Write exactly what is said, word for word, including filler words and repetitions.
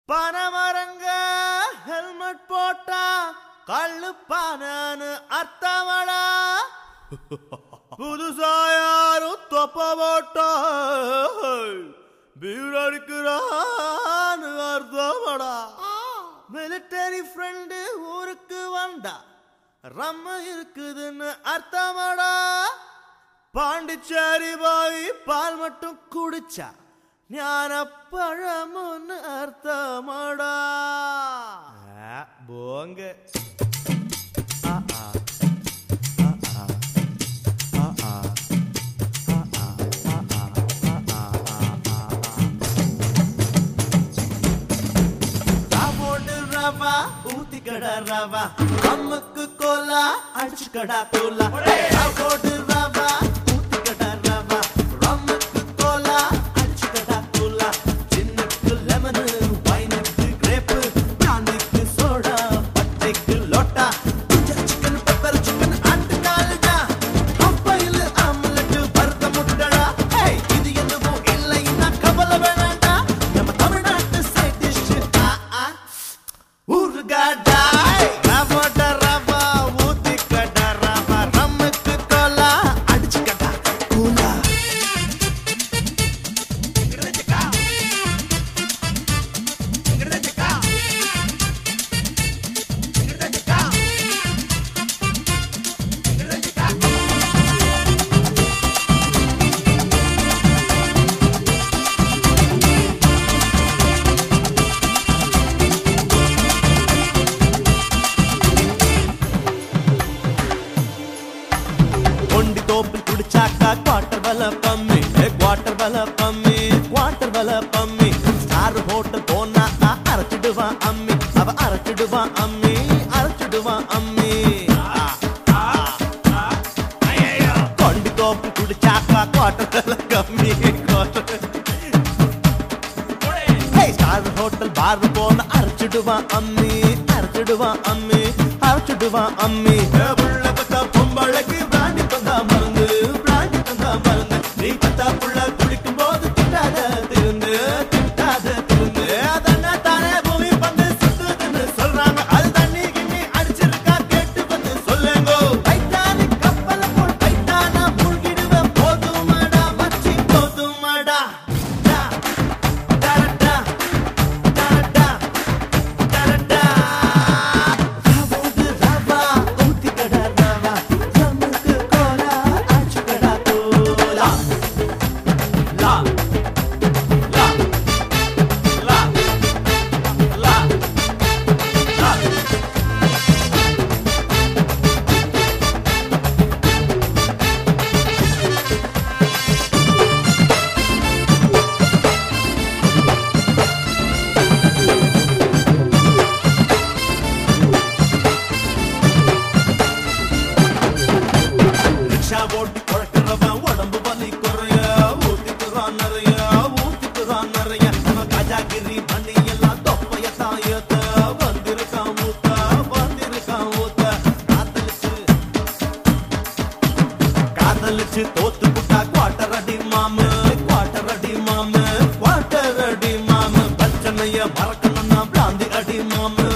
பனமரங்க helmet போட்டா கள்ளு பானு அர்த்தமடா. புதுசா யாரும் தொப்ப போட்டா பீர் அடிக்கிறான்னு அர்த்தமடா. மிலிட்டரி ஃப்ரெண்டு ஊருக்கு வந்தா ரம்ம இருக்குதுன்னு அர்த்தமடா. பாண்டிச்சேரி போய் பால் மட்டும் குடிச்சா ஞான பழமுன்னு அர்த்தமடா. போங்க ரவா ஊத்திக்கடா ரவா அம்முக்கு கோலா அடிச்சுக்கடா தூளா. போடு ரவா ஊத்திக்கடா ரவா அம்முக்கு கோலா அடிச்சுக்கடா தூளா. சின்னக்கு லெமனு வைனுக்கு கிரேப்பு காந்திக்கு சோடா பச்சைக்கு லோட்டா. சிக்கன் பெப்பர் சிக்கன் அண்டு கால்டா அப்பையில் ஆம்லெட் வறுத்த முட்டடா. இது எதுவும் இல்லைன்னா கவலை வேணாண்டா. நம்ம தமிழ்நாட்டு சைட் டிஷ் ஊறுகாடா. ரவோட ரவா ஊத்திக்கடா ரவா ரம்முக்கு கோலா அடிச்சுக்கடா கூலா. ஒண்டி தோப்பில் குடிச்சாக்கா குவார்டர் வல பம்மி குவார்டர் வல பம்மி குவார்டர் வல பம்மி. ஸ்டார் ஹோட்டல் போனா அரைச்சிடுவான் அம்மி அவ அரைச்சிடுவான் அம்மி அரைச்சிடுவான் அம்மி. கொண்டி தோப்பில் குடிச்சாக்கா குவார்டர் வல கம்மி ஸ்டார் ஹோட்டல் பார் போன அரைச்சிடுவான் அம்மி அரைச்சிடுவான் அம்மி அரைச்சிடுவான் அம்மி. பொம்பளைக்கு பிராண்டி தந்தா மருந்து பிராண்டி தந்தா மருந்து. நீ பத்தா புள்ள குளிக்கும் போது திட்டாத திருந்து திட்டாத திருந்து. அதன தானே பூமி பந்து சுத்துதுன்னு சொல்றாங்க. அது தண்ணி கிண்ணி அடிச்சிருக்கா கேட்டு வந்து சொல்லுங்க. டைட்டானிக் கப்பல போல் டைட்டானா முழுகிடுவேன் போதுமாடா மச்சி போதுமாடா. ஓட்டி குழக்கிறவன் உடம்பு வலி குறைய ஊத்திக்குறான் நிறைய ஊத்திக்குறான் நிறைய. கஜாகிரி பண்ணி எல்லாம் தொப்பைய தாயத்த வந்திருக்கான் ஊத்த வந்திருக்கான் ஊத்த. காதலிச்சு காதலிச்சு தோத்து புட்டா குவார்டர் அடி மாமு குவார்டர் அடி மாமு குவார்டர் அடி மாமு. பிரச்சனைய மறக்கணும்னா பிராந்தி அடி மாமு